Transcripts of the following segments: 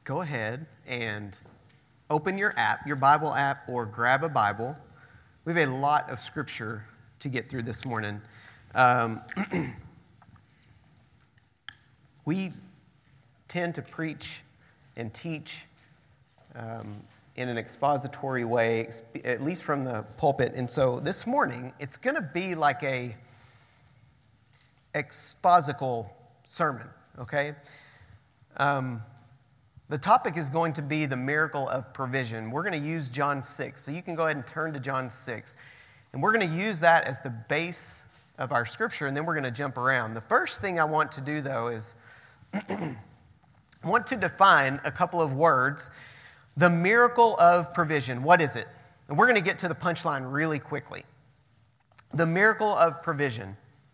go ahead and open your app, your Bible app, or grab a Bible. We have a lot of scripture to get through this morning. We tend to preach and teach in an expository way, at least from the pulpit. And so this morning, it's going to be like a exposical sermon, okay? The topic is going to be the miracle of provision. We're going to use John 6. So you can go ahead and turn to John 6. And we're going to use that as the base of our scripture, and then we're going to jump around. The first thing I want to do, though, is I want to define a couple of words. The miracle of provision. What is it? And we're going to get to the punchline really quickly. The miracle of provision.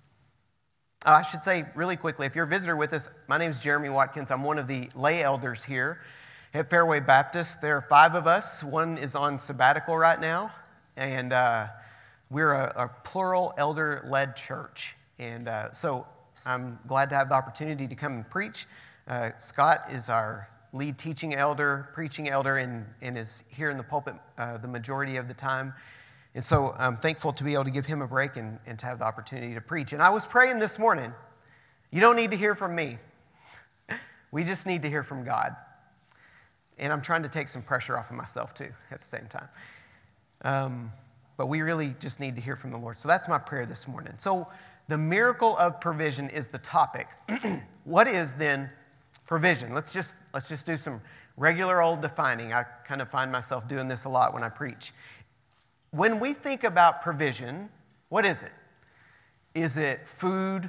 I should say really quickly, if you're a visitor with us, my name is Jeremy Watkins. I'm one of the lay elders here at Fairway Baptist. There are 5 of us. One is on sabbatical right now, and we're a plural elder-led church. And so I'm glad to have the opportunity to come and preach. Scott is our lead teaching elder, preaching elder, and is here in the pulpit the majority of the time. And so I'm thankful to be able to give him a break and to have the opportunity to preach. And I was praying this morning, you don't need to hear from me. We just need to hear from God. And I'm trying to take some pressure off of myself too at the same time. But we really just need to hear from the Lord. So that's my prayer this morning. So the miracle of provision is the topic. What is then provision? Let's just do some regular old defining. I kind of find myself doing this a lot when I preach. When we think about provision, what is it? Is it food,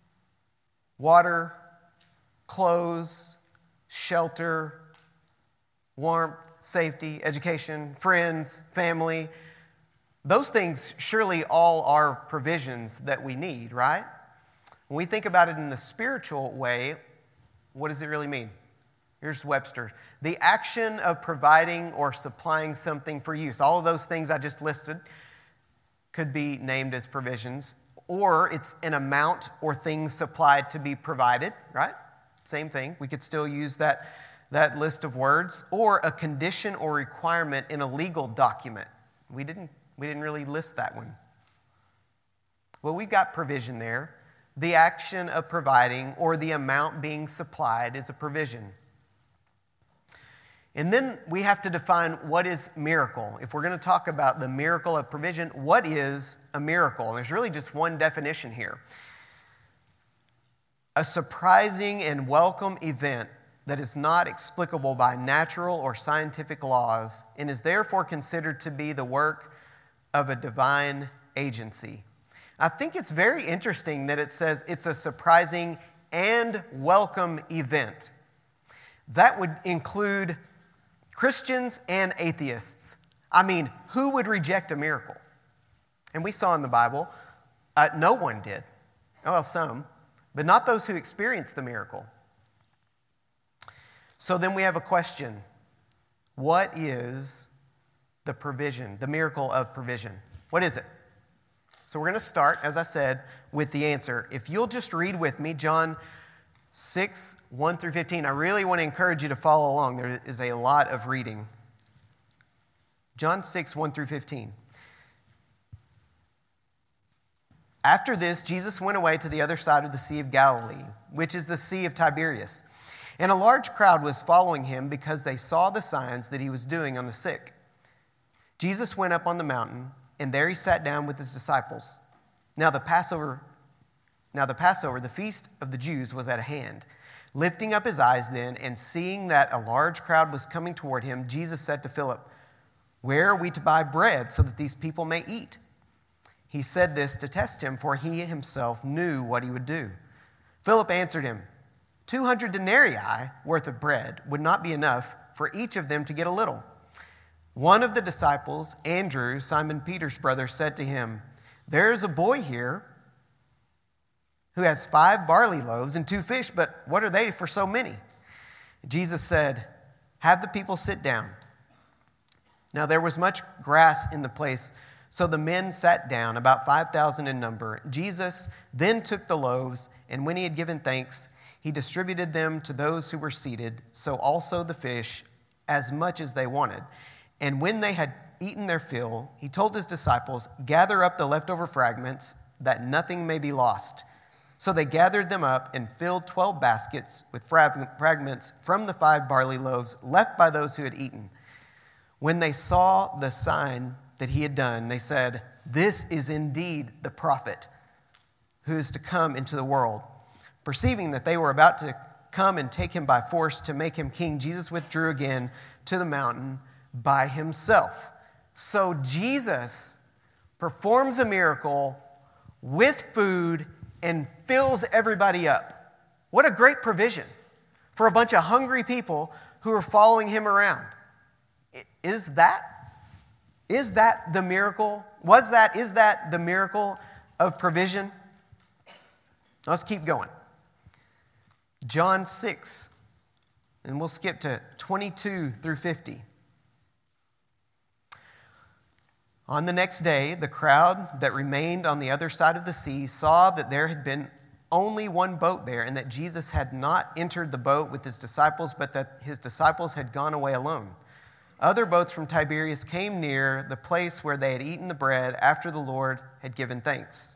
water, clothes, shelter, warmth, safety, education, friends, family? Those things surely all are provisions that we need, right? When we think about it in the spiritual way, what does it really mean? Here's Webster. The action of providing or supplying something for use. All of those things I just listed could be named as provisions. Or it's an amount or things supplied to be provided, right? Same thing. We could still use that list of words. Or a condition or requirement in a legal document. We didn't really list that one. Well, we've got provision there. The action of providing or the amount being supplied is a provision. And then we have to define what is miracle. If we're going to talk about the miracle of provision, what is a miracle? And there's really just one definition here. A surprising and welcome event that is not explicable by natural or scientific laws and is therefore considered to be the work of a divine agency. I think it's very interesting that it says it's a surprising and welcome event. That would include Christians and atheists. I mean, who would reject a miracle? And we saw in the Bible, no one did. Well, some, but not those who experienced the miracle. So then we have a question. What is the provision, the miracle of provision? What is it? So we're going to start, as I said, with the answer. If you'll just read with me, John 6, 1 through 15. I really want to encourage you to follow along. There is a lot of reading. John 6, 1 through 15. After this, Jesus went away to the other side of the Sea of Galilee, which is the Sea of Tiberias. And a large crowd was following him because they saw the signs that he was doing on the sick. Jesus went up on the mountain, and there he sat down with his disciples. Now the Passover, the feast of the Jews, was at hand. Lifting up his eyes then, and seeing that a large crowd was coming toward him, Jesus said to Philip, "Where are we to buy bread so that these people may eat?" He said this to test him, for he himself knew what he would do. Philip answered him, 200 denarii worth of bread would not be enough for each of them to get a little. One of the disciples, Andrew, Simon Peter's brother, said to him, "There is a boy here who has 5 barley loaves and 2 fish, but what are they for so many?" Jesus said, "Have the people sit down." Now there was much grass in the place, so the men sat down, about 5,000 in number. Jesus then took the loaves, and when he had given thanks, He distributed them to those who were seated, so also the fish, as much as they wanted. And when they had eaten their fill, he told his disciples, "Gather up the leftover fragments, that nothing may be lost." So they gathered them up and filled 12 baskets with fragments from the 5 barley loaves left by those who had eaten. When they saw the sign that he had done, they said, "This is indeed the prophet who is to come into the world." Perceiving that they were about to come and take him by force to make him king, Jesus withdrew again to the mountain by himself. So Jesus performs a miracle with food and fills everybody up. What a great provision for a bunch of hungry people who are following him around. Is that the miracle? Is that the miracle of provision? Let's keep going. John 6, and we'll skip to 22 through 50. On the next day, the crowd that remained on the other side of the sea saw that there had been only one boat there, and that Jesus had not entered the boat with his disciples, but that his disciples had gone away alone. Other boats from Tiberias came near the place where they had eaten the bread after the Lord had given thanks.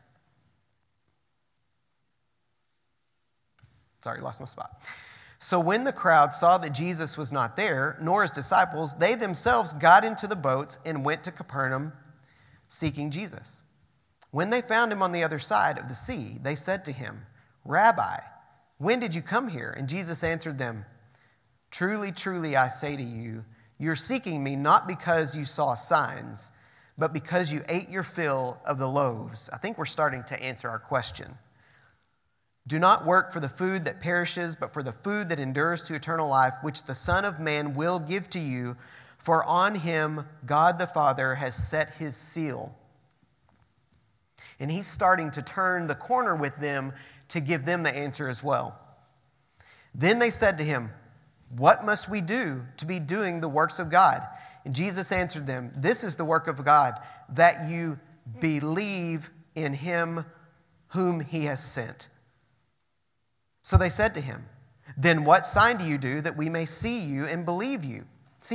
Sorry, lost my spot. So when the crowd saw that Jesus was not there, nor his disciples, they themselves got into the boats and went to Capernaum seeking Jesus. When they found him on the other side of the sea, they said to him, "Rabbi, when did you come here?" And Jesus answered them, "Truly, truly, I say to you, you're seeking me not because you saw signs, but because you ate your fill of the loaves." I think we're starting to answer our question. "Do not work for the food that perishes, but for the food that endures to eternal life, which the Son of Man will give to you, for on him God the Father has set his seal." And he's starting to turn the corner with them to give them the answer as well. Then they said to him, "What must we do to be doing the works of God?" And Jesus answered them, "This is the work of God, that you believe in him whom he has sent." So they said to him, "Then what sign do you do that we may see and believe you?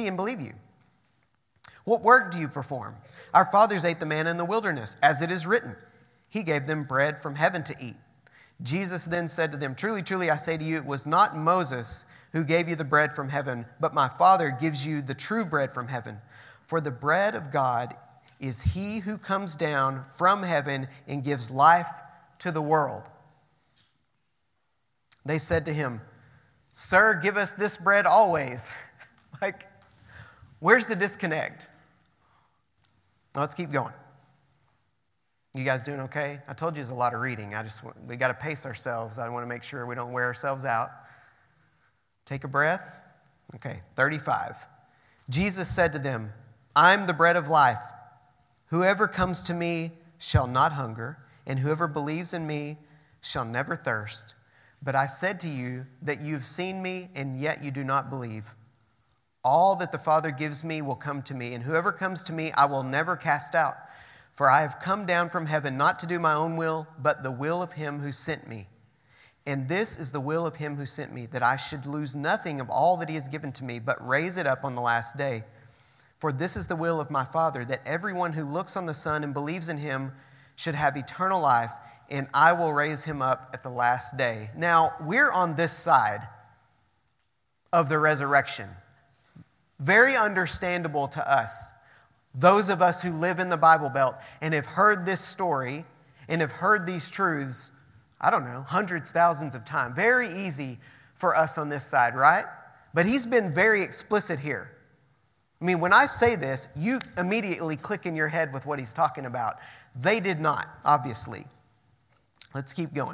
What work do you perform? Our fathers ate the manna in the wilderness, as it is written, he gave them bread from heaven to eat." Jesus then said to them, "Truly, truly, I say to you, it was not Moses who gave you the bread from heaven, but my Father gives you the true bread from heaven. For the bread of God is he who comes down from heaven and gives life to the world." They said to him, "Sir, give us this bread always." Like, where's the disconnect? Now, let's keep going. You guys doing okay? I told you there's a lot of reading. We got to pace ourselves. I want to make sure we don't wear ourselves out. Take a breath. Okay, 35. Jesus said to them, "I'm the bread of life. Whoever comes to me shall not hunger, and whoever believes in me shall never thirst. But I said to you that you have seen me, and yet you do not believe. All that the Father gives me will come to me, and whoever comes to me I will never cast out. For I have come down from heaven not to do my own will, but the will of him who sent me. And this is the will of him who sent me, that I should lose nothing of all that he has given to me, but raise it up on the last day. For this is the will of my Father, that everyone who looks on the Son and believes in him should have eternal life, and I will raise him up at the last day." Now, we're on this side of the resurrection. Very understandable to us, those of us who live in the Bible Belt and have heard this story and have heard these truths, I don't know, hundreds, thousands of times. Very easy for us on this side, right? But he's been very explicit here. I mean, when I say this, you immediately click in your head with what he's talking about. They did not, obviously. Let's keep going.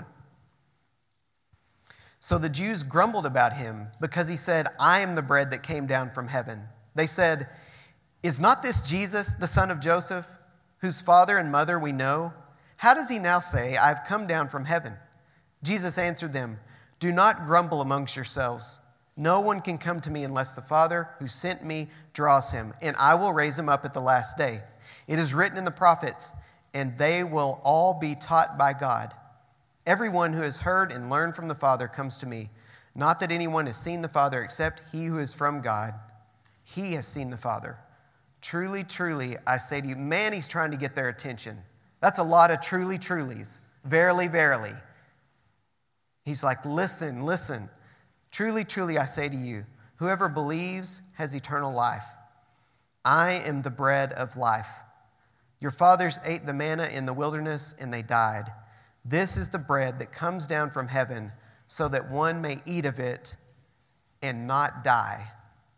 So the Jews grumbled about him because he said, "I am the bread that came down from heaven." They said, "Is not this Jesus, the son of Joseph, whose father and mother we know? How does he now say, 'I have come down from heaven'?" Jesus answered them, "Do not grumble amongst yourselves. No one can come to me unless the Father who sent me draws him, and I will raise him up at the last day. It is written in the prophets, and they will all be taught by God. Everyone who has heard and learned from the Father comes to me. Not that anyone has seen the Father except he who is from God. He has seen the Father. Truly, truly, I say to you," man, he's trying to get their attention. That's a lot of truly, trulies. Verily, verily. He's like, listen, listen. "Truly, truly, I say to you, whoever believes has eternal life. I am the bread of life. Your fathers ate the manna in the wilderness and they died. This is the bread that comes down from heaven so that one may eat of it and not die."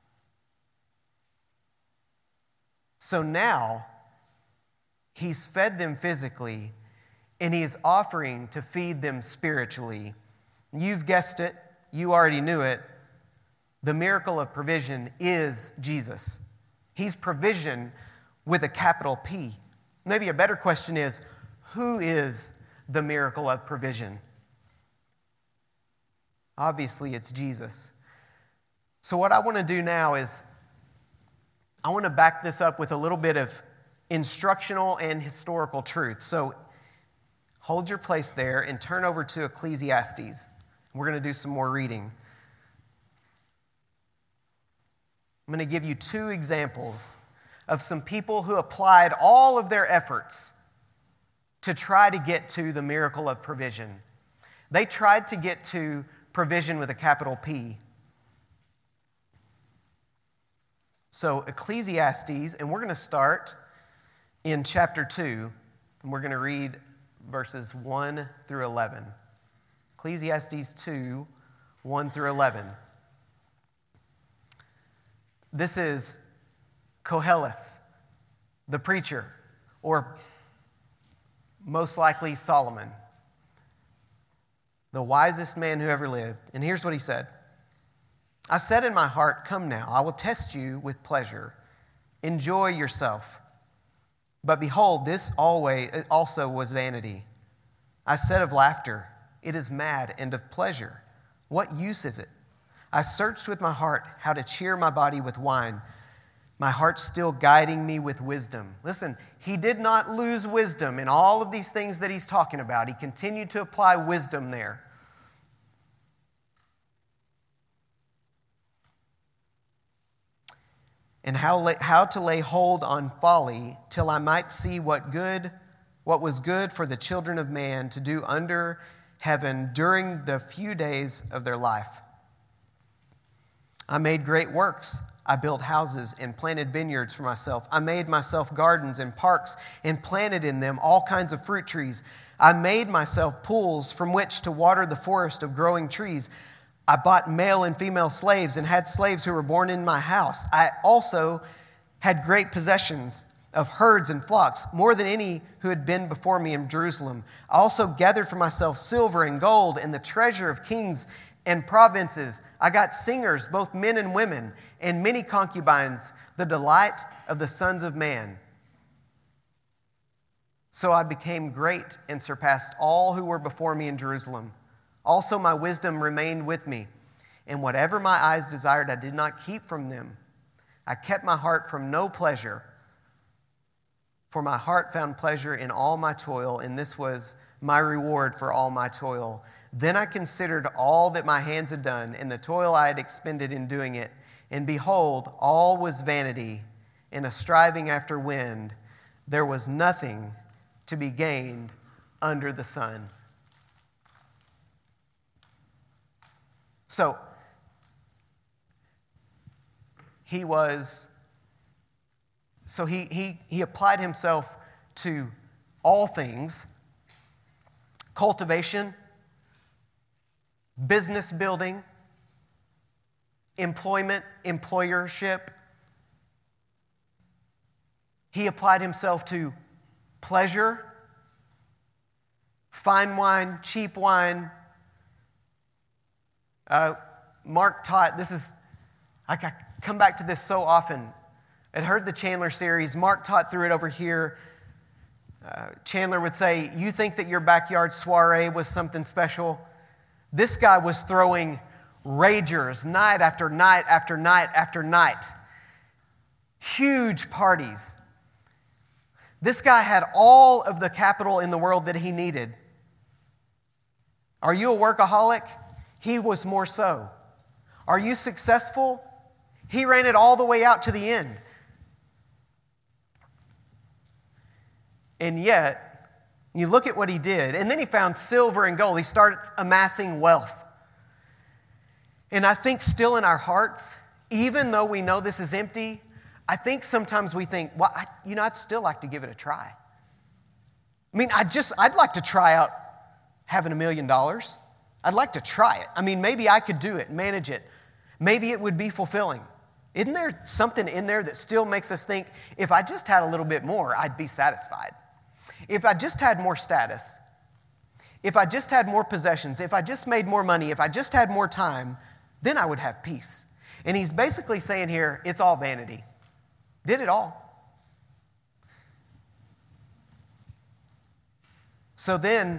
So now he's fed them physically and he is offering to feed them spiritually. You've guessed it. You already knew it. The miracle of provision is Jesus. He's provision with a capital P. Maybe a better question is, who is the miracle of provision? Obviously, it's Jesus. So what I want to do now is I want to back this up with a little bit of instructional and historical truth. So hold your place there and turn over to Ecclesiastes. We're going to do some more reading. I'm going to give you two examples of some people who applied all of their efforts to try to get to the miracle of provision. They tried to get to provision with a capital P. So Ecclesiastes, and we're going to start in chapter 2, and we're going to read verses 1 through 11. Ecclesiastes 2, 1 through 11. This is Koheleth, the preacher, or most likely Solomon, the wisest man who ever lived. And here's what he said. "I said in my heart, 'Come now, I will test you with pleasure. Enjoy yourself.' But behold, this also was vanity. I said of laughter, 'It is mad,' and of pleasure, 'What use is it?' I searched with my heart how to cheer my body with wine, my heart still guiding me with wisdom." Listen, he did not lose wisdom in all of these things that he's talking about. He continued to apply wisdom there. "And how to lay hold on folly till I might see what was good for the children of man to do under heaven during the few days of their life. I made great works. I built houses and planted vineyards for myself. I made myself gardens and parks and planted in them all kinds of fruit trees. I made myself pools from which to water the forest of growing trees. I bought male and female slaves and had slaves who were born in my house. I also had great possessions of herds and flocks, more than any who had been before me in Jerusalem. I also gathered for myself silver and gold and the treasure of kings and provinces. I got singers, both men and women, and many concubines, the delight of the sons of man. So I became great and surpassed all who were before me in Jerusalem. Also my wisdom remained with me, and whatever my eyes desired I did not keep from them. I kept my heart from no pleasure, for my heart found pleasure in all my toil, and this was my reward for all my toil. Then I considered all that my hands had done, and the toil I had expended in doing it, and behold, all was vanity and a striving after wind. There was nothing to be gained under the sun." So, he applied himself to all things: cultivation, business building, employment, employership. He applied himself to pleasure, fine wine, cheap wine. Mark taught, I come back to this so often. I'd heard the Chandler series. Mark taught through it over here. Chandler would say, "You think that your backyard soiree was something special? This guy was throwing ragers night after night after night after night. Huge parties. This guy had all of the capital in the world that he needed. Are you a workaholic? He was more so. Are you successful? He ran it all the way out to the end. And yet, you look at what he did, and then he found silver and gold. He starts amassing wealth. And I think still in our hearts, even though we know this is empty, I think sometimes we think, well, I'd still like to give it a try. I mean, I'd like to try out having $1 million. I'd like to try it. I mean, maybe I could do it, manage it. Maybe it would be fulfilling. Isn't there something in there that still makes us think, if I just had a little bit more, I'd be satisfied? If I just had more status, if I just had more possessions, if I just made more money, if I just had more time, then I would have peace. And he's basically saying here, it's all vanity. Did it all. So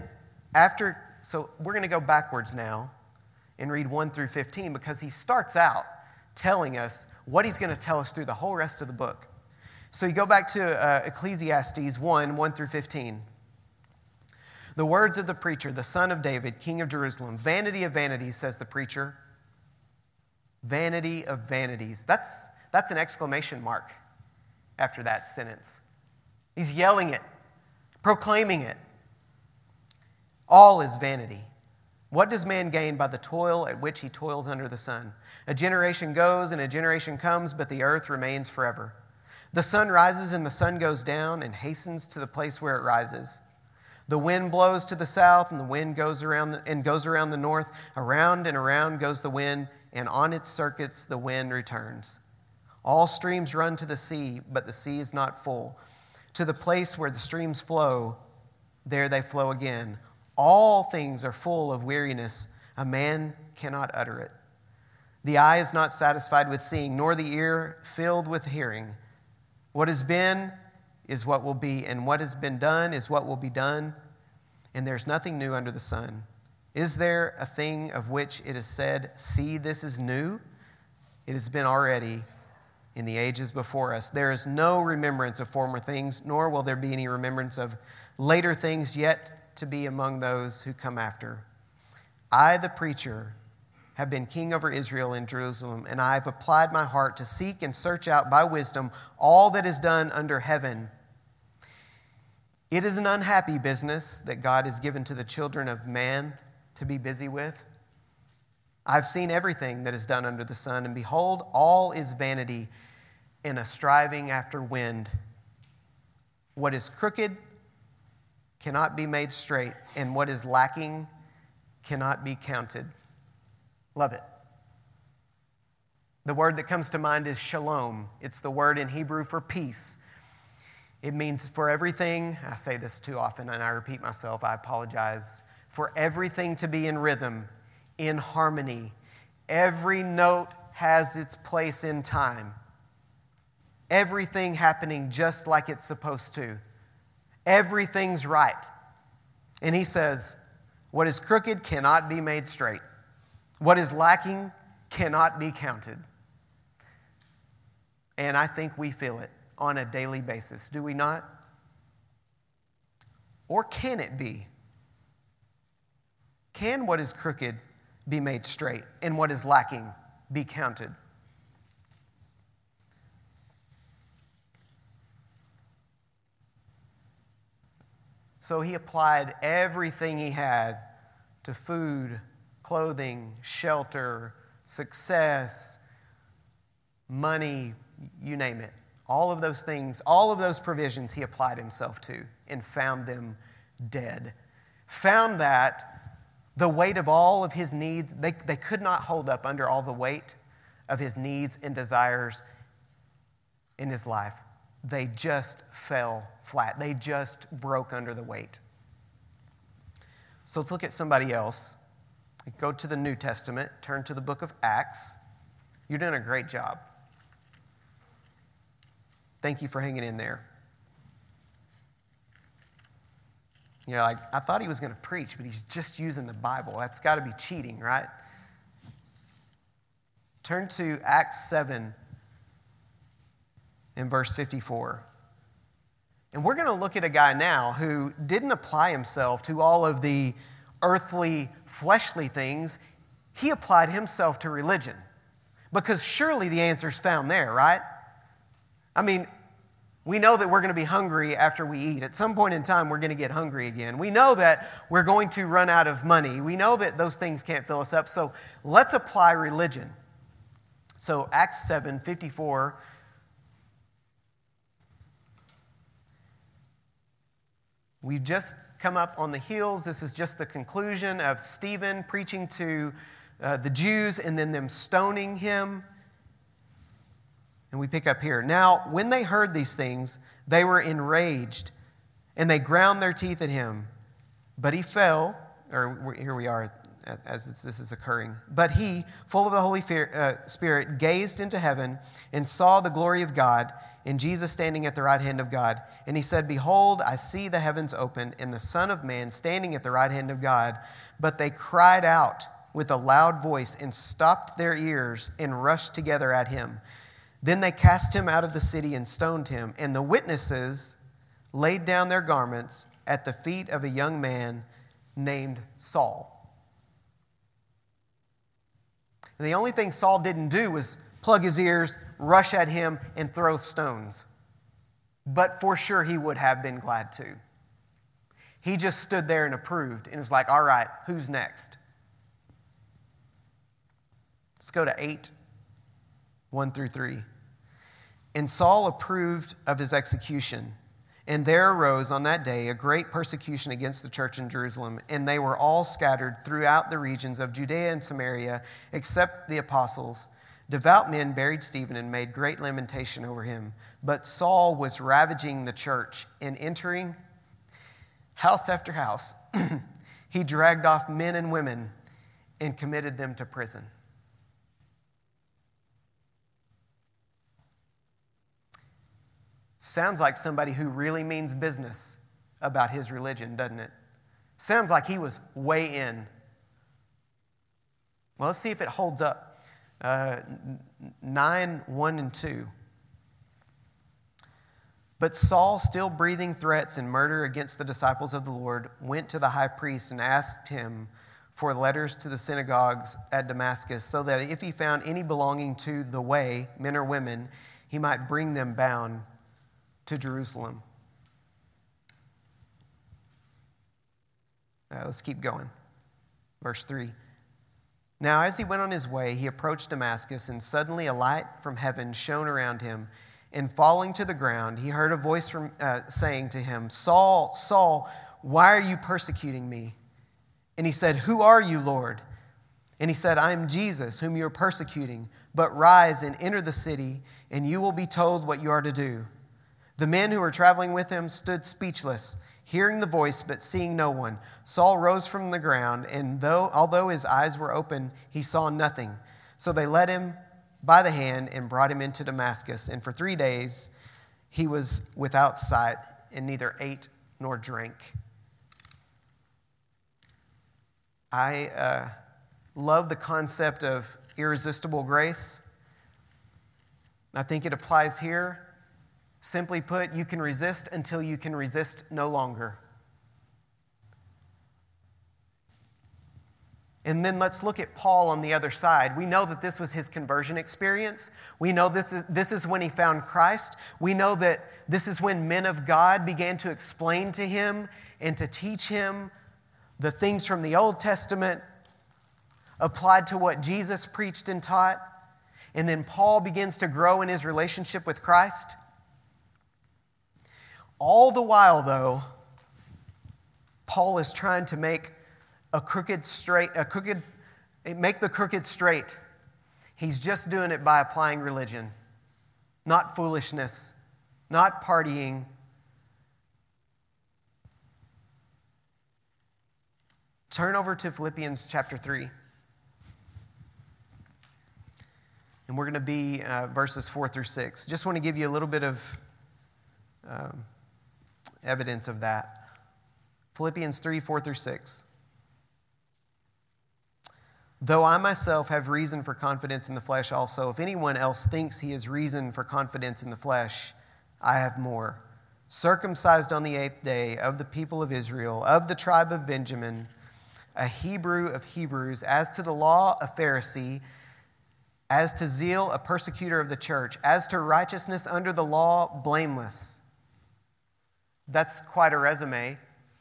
we're going to go backwards now and read 1 through 15 because he starts out telling us what he's going to tell us through the whole rest of the book. So you go back to Ecclesiastes 1 through 15. The words of the preacher, the son of David, king of Jerusalem. Vanity of vanities, says the preacher. Vanity of vanities. That's an exclamation mark after that sentence. He's yelling it, proclaiming it. All is vanity. What does man gain by the toil at which he toils under the sun? A generation goes and a generation comes, but the earth remains forever. The sun rises and the sun goes down and hastens to the place where it rises. The wind blows to the south and the wind goes around the north. Around and around goes the wind, and on its circuits the wind returns. All streams run to the sea, but the sea is not full. To the place where the streams flow, there they flow again. All things are full of weariness. A man cannot utter it. The eye is not satisfied with seeing, nor the ear filled with hearing. What has been is what will be, and what has been done is what will be done, and there's nothing new under the sun. Is there a thing of which it is said, see, this is new? It has been already in the ages before us. There is no remembrance of former things, nor will there be any remembrance of later things yet to be among those who come after. I, the preacher, have been king over Israel in Jerusalem, and I have applied my heart to seek and search out by wisdom all that is done under heaven. It is an unhappy business that God has given to the children of man to be busy with. I've seen everything that is done under the sun, and behold, all is vanity and a striving after wind. What is crooked cannot be made straight, and what is lacking cannot be counted. Love it. The word that comes to mind is shalom. It's the word in Hebrew for peace. It means for everything, I say this too often and I repeat myself, I apologize, for everything to be in rhythm, in harmony. Every note has its place in time. Everything happening just like it's supposed to. Everything's right. And he says, what is crooked cannot be made straight. What is lacking cannot be counted. And I think we feel it on a daily basis, do we not? Or can it be? Can what is crooked be made straight and what is lacking be counted? So he applied everything he had to food, clothing, shelter, success, money, you name it. All of those things, all of those provisions he applied himself to and found them dead. Found that the weight of all of his needs, they could not hold up under all the weight of his needs and desires in his life. They just fell flat. They just broke under the weight. So let's look at somebody else. Go to the New Testament, turn to the book of Acts. You're doing a great job. Thank you for hanging in there. You're like, I thought he was going to preach, but he's just using the Bible. That's got to be cheating, right? Turn to Acts 7 in verse 54. And we're going to look at a guy now who didn't apply himself to all of the earthly, fleshly things, he applied himself to religion. Because surely the answer's found there, right? I mean, we know that we're going to be hungry after we eat. At some point in time, we're going to get hungry again. We know that we're going to run out of money. We know that those things can't fill us up. So let's apply religion. So Acts 7:54. We've just come up on the heels. This is just the conclusion of Stephen preaching to the Jews and then them stoning him. And we pick up here. Now, when they heard these things, they were enraged, and they ground their teeth at him. But he fell, or here we are as this is occurring. But he, full of the Holy Spirit, gazed into heaven and saw the glory of God and Jesus standing at the right hand of God. And he said, "Behold, I see the heavens open and the Son of Man standing at the right hand of God." But they cried out with a loud voice and stopped their ears and rushed together at him. Then they cast him out of the city and stoned him. And the witnesses laid down their garments at the feet of a young man named Saul. And the only thing Saul didn't do was plug his ears, rush at him, and throw stones. But for sure he would have been glad to. He just stood there and approved and was like, all right, who's next? Let's go to 8:1-3. And Saul approved of his execution. And there arose on that day a great persecution against the church in Jerusalem. And they were all scattered throughout the regions of Judea and Samaria, except the apostles. Devout men buried Stephen and made great lamentation over him. But Saul was ravaging the church, and entering house after house, he dragged off men and women and committed them to prison. Sounds like somebody who really means business about his religion, doesn't it? Sounds like he was way in. Well, let's see if it holds up. 9:1-2. But Saul, still breathing threats and murder against the disciples of the Lord, went to the high priest and asked him for letters to the synagogues at Damascus, so that if he found any belonging to the way, men or women, he might bring them bound to Jerusalem. Let's keep going. Verse 3. Now, as he went on his way, he approached Damascus, and suddenly a light from heaven shone around him. And falling to the ground, he heard a voice from saying to him, "Saul, Saul, why are you persecuting me?" And he said, "Who are you, Lord?" And he said, "I am Jesus, whom you are persecuting. But rise and enter the city, and you will be told what you are to do." The men who were traveling with him stood speechless, hearing the voice but seeing no one. Saul rose from the ground, and although his eyes were open, he saw nothing. So they led him by the hand and brought him into Damascus. And for 3 days he was without sight and neither ate nor drank. I love the concept of irresistible grace. I think it applies here. Simply put, you can resist until you can resist no longer. And then let's look at Paul on the other side. We know that this was his conversion experience. We know that this is when he found Christ. We know that this is when men of God began to explain to him and to teach him the things from the Old Testament applied to what Jesus preached and taught. And then Paul begins to grow in his relationship with Christ. All the while, though, Paul is trying to make the crooked straight. He's just doing it by applying religion, not foolishness, not partying. Turn over to Philippians chapter 3. And we're going to be verses 4-6. Just want to give you a little bit of evidence of that. Philippians 3, 4-6. Though I myself have reason for confidence in the flesh also, if anyone else thinks he has reason for confidence in the flesh, I have more. Circumcised on the 8th day, of the people of Israel, of the tribe of Benjamin, a Hebrew of Hebrews, as to the law, a Pharisee, as to zeal, a persecutor of the church, as to righteousness under the law, blameless. That's quite a resume.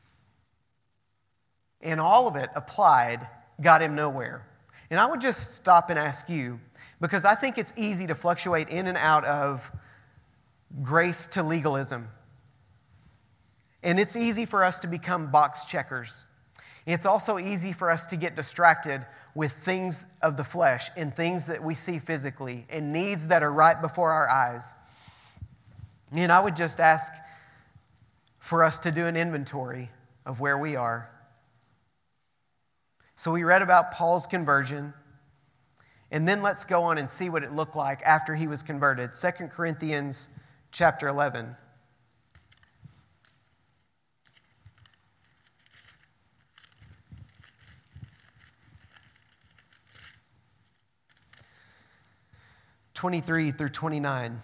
And all of it applied got him nowhere. And I would just stop and ask you, because I think it's easy to fluctuate in and out of grace to legalism. And it's easy for us to become box checkers. It's also easy for us to get distracted with things of the flesh and things that we see physically and needs that are right before our eyes. And I would just ask for us to do an inventory of where we are. So we read about Paul's conversion, and then let's go on and see what it looked like after he was converted. 2 Corinthians chapter 11. (23 through 29).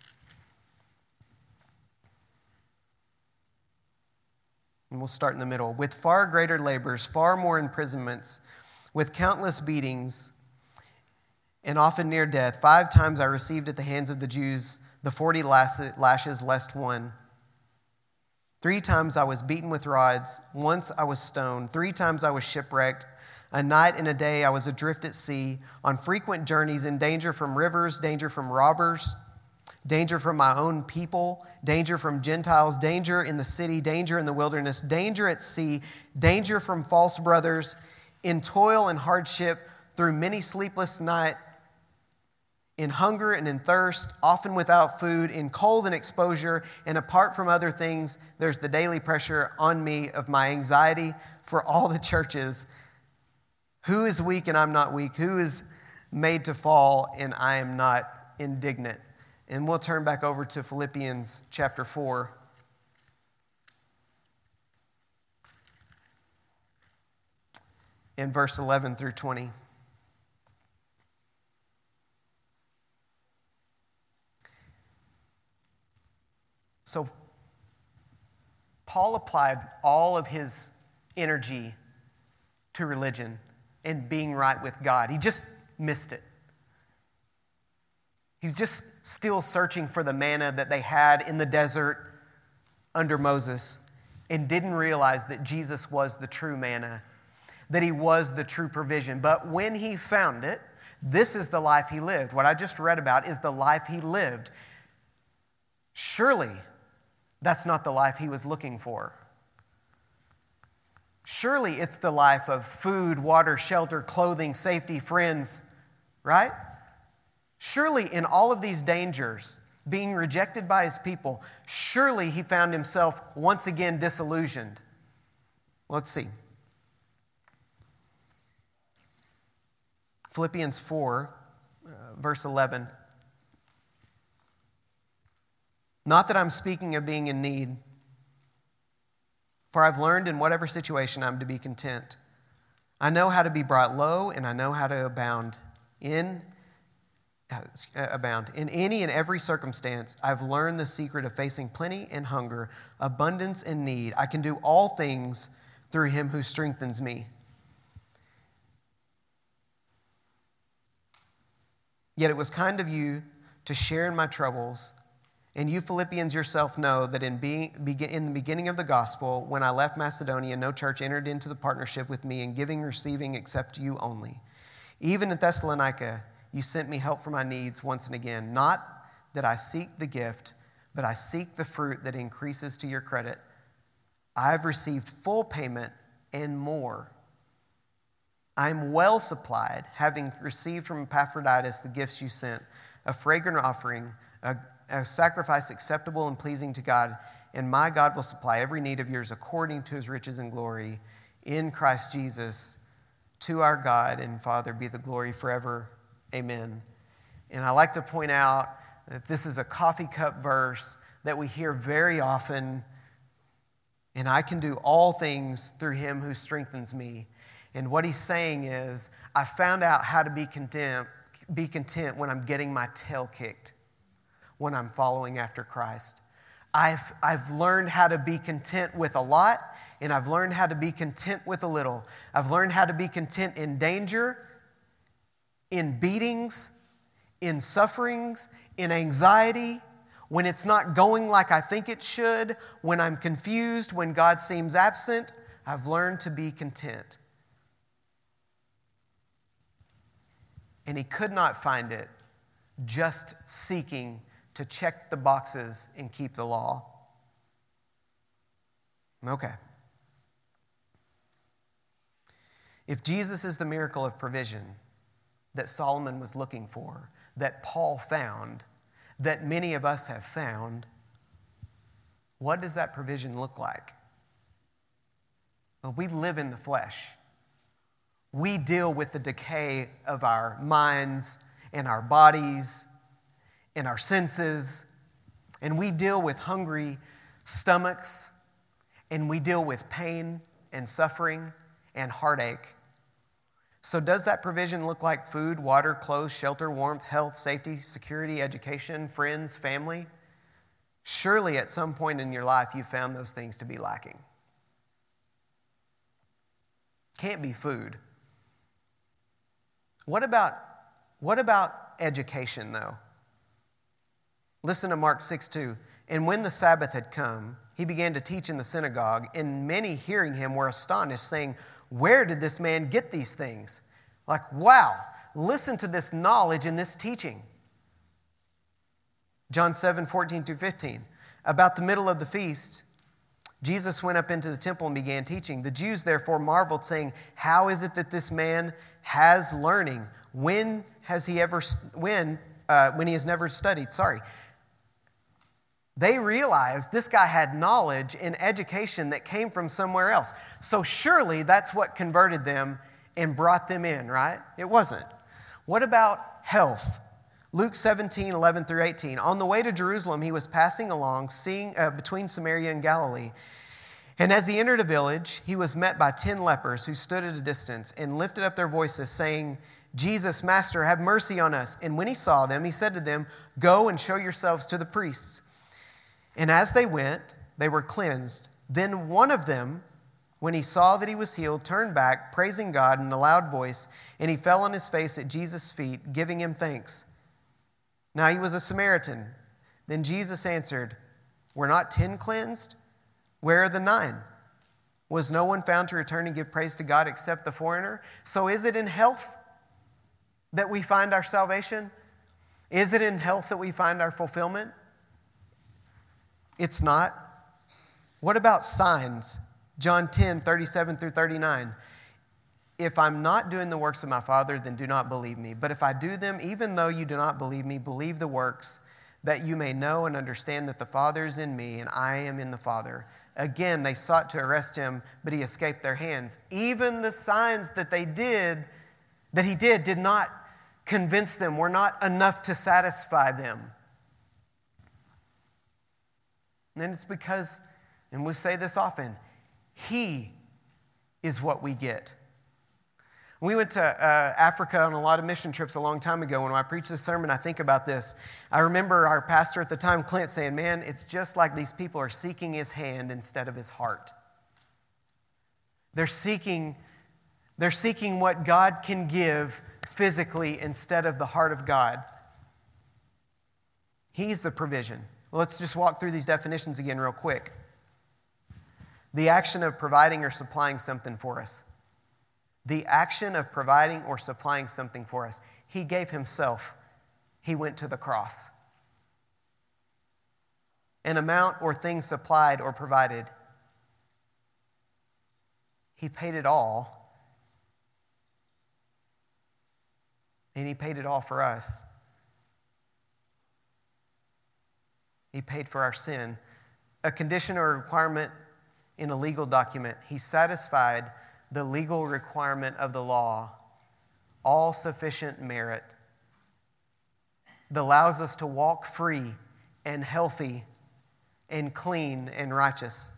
And we'll start in the middle. With far greater labors, far more imprisonments, with countless beatings, and often near death. 5 times I received at the hands of the Jews the 40 lashes less one. 3 times I was beaten with rods. Once I was stoned. 3 times I was shipwrecked. A night and a day I was adrift at sea, on frequent journeys, in danger from rivers, danger from robbers, danger from my own people, danger from Gentiles, danger in the city, danger in the wilderness, danger at sea, danger from false brothers, in toil and hardship, through many sleepless nights, in hunger and in thirst, often without food, in cold and exposure, and apart from other things, there's the daily pressure on me of my anxiety for all the churches. Who is weak and I'm not weak? Who is made to fall and I am not indignant? And we'll turn back over to Philippians chapter 4. In verse 11 through 20. So Paul applied all of his energy to religion and being right with God. He just missed it. He was just still searching for the manna that they had in the desert under Moses and didn't realize that Jesus was the true manna, that he was the true provision. But when he found it, this is the life he lived. What I just read about is the life he lived. Surely that's not the life he was looking for. Surely it's the life of food, water, shelter, clothing, safety, friends, right? Surely in all of these dangers, being rejected by his people, surely he found himself once again disillusioned. Let's see. Philippians 4, verse 11. Not that I'm speaking of being in need, for I've learned in whatever situation I'm to be content. I know how to be brought low, and I know how to abound. In any and every circumstance, I've learned the secret of facing plenty and hunger, abundance and need. I can do all things through him who strengthens me. Yet it was kind of you to share in my troubles. And you Philippians yourself know that in the beginning of the gospel, when I left Macedonia, no church entered into the partnership with me in giving, receiving, except you only. Even in Thessalonica, you sent me help for my needs once and again. Not that I seek the gift, but I seek the fruit that increases to your credit. I have received full payment and more. I am well supplied, having received from Epaphroditus the gifts you sent, a fragrant offering, a sacrifice acceptable and pleasing to God, and my God will supply every need of yours according to his riches and glory in Christ Jesus. To our God and Father be the glory forever. Amen. And I like to point out that this is a coffee cup verse that we hear very often. And I can do all things through him who strengthens me. And what he's saying is, I found out how to be content when I'm getting my tail kicked, when I'm following after Christ. I've learned how to be content with a lot, and I've learned how to be content with a little. I've learned how to be content in danger, in beatings, in sufferings, in anxiety, when it's not going like I think it should, when I'm confused, when God seems absent. I've learned to be content. And he could not find it just seeking to check the boxes and keep the law. Okay. If Jesus is the miracle of provision that Solomon was looking for, that Paul found, that many of us have found, what does that provision look like? Well, we live in the flesh. We deal with the decay of our minds and our bodies and our senses, and we deal with hungry stomachs, and we deal with pain and suffering and heartache. So does that provision look like food, water, clothes, shelter, warmth, health, safety, security, education, friends, family? Surely at some point in your life you found those things to be lacking. Can't be food. What about education, though? Listen to Mark 6:2. And when the Sabbath had come, he began to teach in the synagogue, and many hearing him were astonished, saying, "Where did this man get these things?" Like, wow, listen to this knowledge and this teaching. John 7:14-15. About the middle of the feast, Jesus went up into the temple and began teaching. The Jews therefore marveled, saying, "How is it that this man has learning? When he has never studied?" They realized this guy had knowledge and education that came from somewhere else. So surely that's what converted them and brought them in, right? It wasn't. What about health? Luke 17:11-18. On the way to Jerusalem, he was passing along, between Samaria and Galilee. And as he entered a village, he was met by 10 lepers who stood at a distance and lifted up their voices, saying, "Jesus, Master, have mercy on us." And when he saw them, he said to them, "Go and show yourselves to the priests." And as they went, they were cleansed. Then one of them, when he saw that he was healed, turned back, praising God in a loud voice, and he fell on his face at Jesus' feet, giving him thanks. Now he was a Samaritan. Then Jesus answered, "Were not 10 cleansed? Where are the 9? Was no one found to return and give praise to God except the foreigner?" So is it in health that we find our salvation? Is it in health that we find our fulfillment? It's not. What about signs? John 10:37-39. If I'm not doing the works of my Father, then do not believe me. But if I do them, even though you do not believe me, believe the works, that you may know and understand that the Father is in me and I am in the Father. Again, they sought to arrest him, but he escaped their hands. Even the signs that he did not convince them, were not enough to satisfy them. And it's because, and we say this often, he is what we get. We went to Africa on a lot of mission trips a long time ago. When I preach this sermon, I think about this. I remember our pastor at the time, Clint, saying, "Man, it's just like these people are seeking his hand instead of his heart. They're seeking what God can give physically instead of the heart of God." He's the provision. Well, let's just walk through these definitions again real quick. The action of providing or supplying something for us. The action of providing or supplying something for us. He gave himself. He went to the cross. An amount or thing supplied or provided. He paid it all. And he paid it all for us. He paid for our sin. A condition or requirement in a legal document. He satisfied the legal requirement of the law, all sufficient merit, that allows us to walk free and healthy and clean and righteous.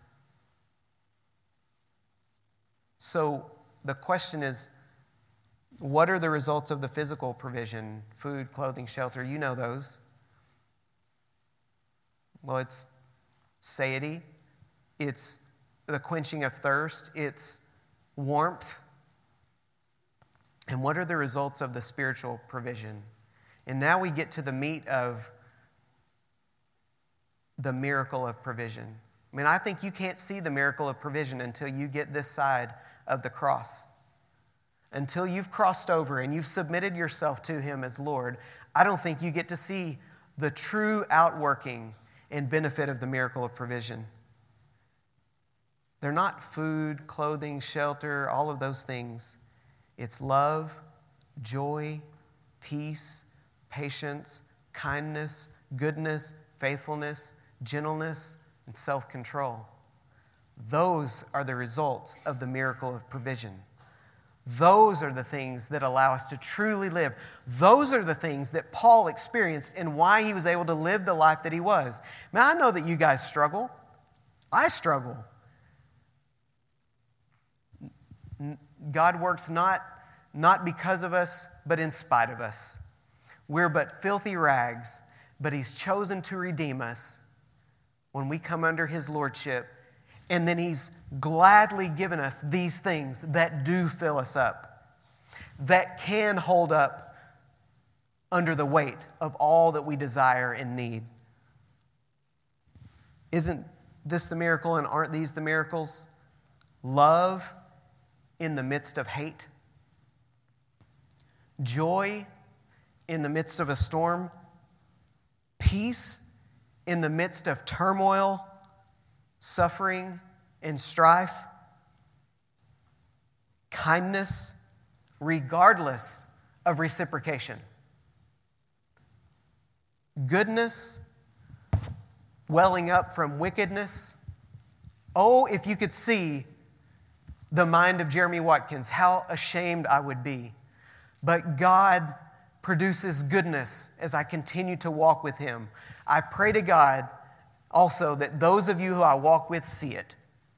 So the question is, what are the results of the physical provision? Food, clothing, shelter, you know those. Well, it's satiety, it's the quenching of thirst, it's warmth. And what are the results of the spiritual provision? And now we get to the meat of the miracle of provision. I mean, I think you can't see the miracle of provision until you get this side of the cross. Until you've crossed over and you've submitted yourself to Him as Lord, I don't think you get to see the true outworking and benefit of the miracle of provision. They're not food, clothing, shelter, all of those things. It's love, joy, peace, patience, kindness, goodness, faithfulness, gentleness, and self-control. Those are the results of the miracle of provision. Those are the things that allow us to truly live. Those are the things that Paul experienced and why he was able to live the life that he was. Now, I know that you guys struggle. I struggle. God works not because of us, but in spite of us. We're but filthy rags, but He's chosen to redeem us when we come under His lordship. And then He's gladly given us these things that do fill us up, that can hold up under the weight of all that we desire and need. Isn't this the miracle, and aren't these the miracles? Love in the midst of hate. Joy in the midst of a storm. Peace in the midst of turmoil, suffering, and strife. Kindness regardless of reciprocation. Goodness welling up from wickedness. Oh, if you could see the mind of Jeremy Watkins, how ashamed I would be. But God produces goodness as I continue to walk with Him. I pray to God also that those of you who I walk with see it.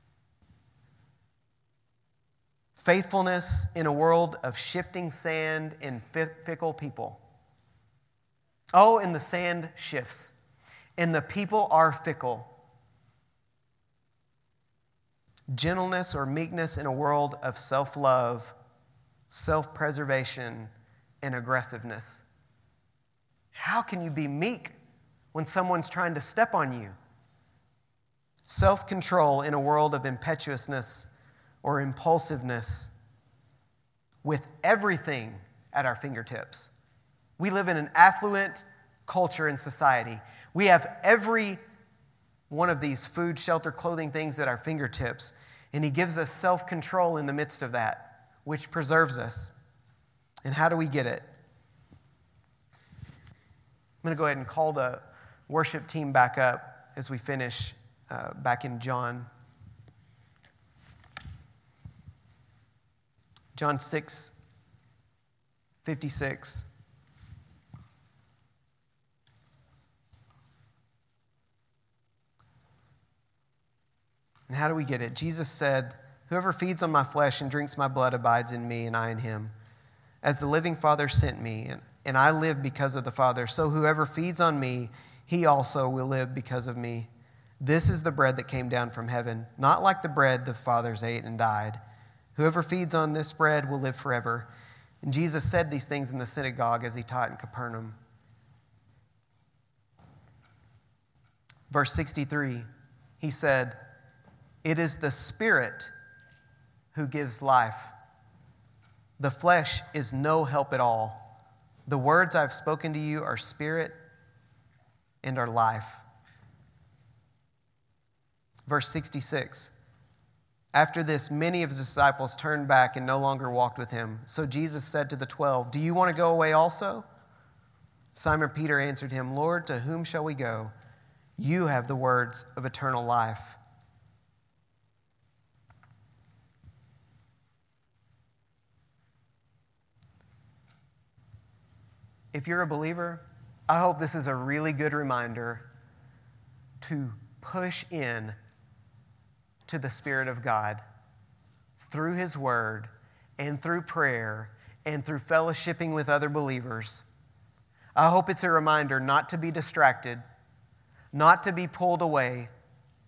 Faithfulness in a world of shifting sand and fickle people. Oh, and the sand shifts, and the people are fickle. Gentleness or meekness in a world of self-love, self-preservation, and aggressiveness. How can you be meek when someone's trying to step on you? Self-control in a world of impetuousness or impulsiveness, with everything at our fingertips. We live in an affluent culture and society. We have every one of these food, shelter, clothing things at our fingertips, and He gives us self-control in the midst of that, which preserves us. And how do we get it? I'm going to go ahead and call the worship team back up as we finish back in John. John 6:56. And how do we get it? Jesus said, "Whoever feeds on my flesh and drinks my blood abides in me, and I in him. As the living Father sent me, and I live because of the Father, so whoever feeds on me, he also will live because of me. This is the bread that came down from heaven, not like the bread the fathers ate and died. Whoever feeds on this bread will live forever." And Jesus said these things in the synagogue as He taught in Capernaum. Verse 63, He said, "It is the Spirit who gives life. The flesh is no help at all. The words I've spoken to you are spirit and are life." Verse 66, after this, many of His disciples turned back and no longer walked with Him. So Jesus said to the 12, "Do you want to go away also?" Simon Peter answered Him, "Lord, to whom shall we go? You have the words of eternal life." If you're a believer, I hope this is a really good reminder to push in to the Spirit of God through His Word and through prayer and through fellowshipping with other believers. I hope it's a reminder not to be distracted, not to be pulled away,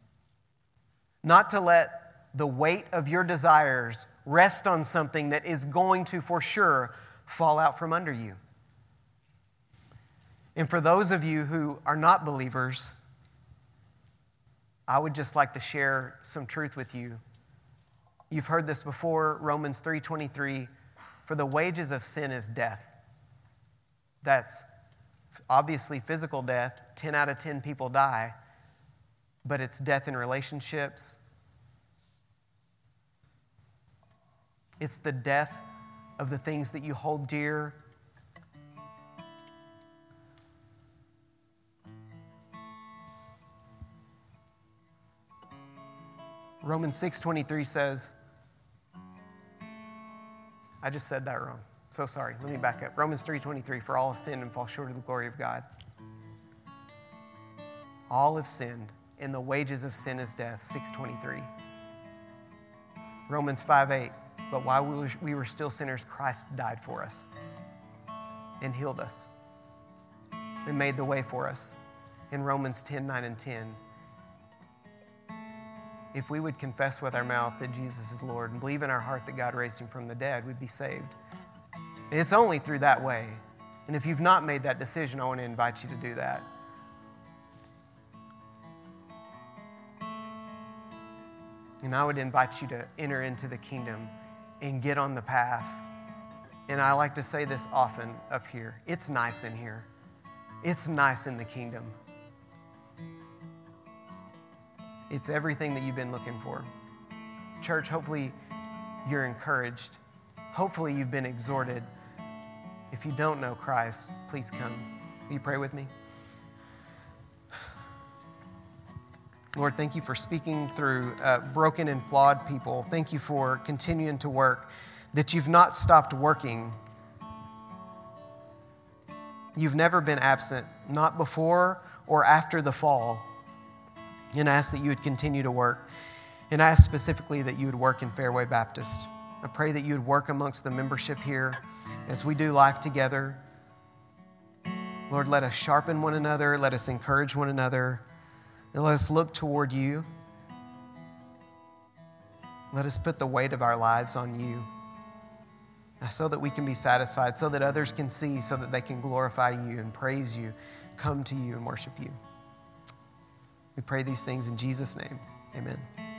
not to let the weight of your desires rest on something that is going to, for sure, fall out from under you. And for those of you who are not believers, I would just like to share some truth with you. You've heard this before, Romans 3:23, for the wages of sin is death. That's obviously physical death. 10 out of 10 people die, but it's death in relationships. It's the death of the things that you hold dear. Romans 6:23 says, I just said that wrong. So sorry. Let me back up. Romans 3:23, for all have sinned and fall short of the glory of God. All have sinned, and the wages of sin is death. 6:23. Romans 5:8, but while we were still sinners, Christ died for us and healed us and made the way for us. In Romans 10:9 and 10, if we would confess with our mouth that Jesus is Lord and believe in our heart that God raised him from the dead, we'd be saved. And it's only through that way. And if you've not made that decision, I want to invite you to do that. And I would invite you to enter into the kingdom and get on the path. And I like to say this often up here. It's nice in here. It's nice in the kingdom. It's everything that you've been looking for. Church, hopefully you're encouraged. Hopefully you've been exhorted. If you don't know Christ, please come. Will you pray with me? Lord, thank you for speaking through broken and flawed people. Thank you for continuing to work, that you've not stopped working. You've never been absent, not before or after the fall. And I ask that you would continue to work. And I ask specifically that you would work in Fairway Baptist. I pray that you would work amongst the membership here as we do life together. Lord, let us sharpen one another. Let us encourage one another. And let us look toward you. Let us put the weight of our lives on you so that we can be satisfied, so that others can see, so that they can glorify you and praise you, come to you and worship you. We pray these things in Jesus' name. Amen.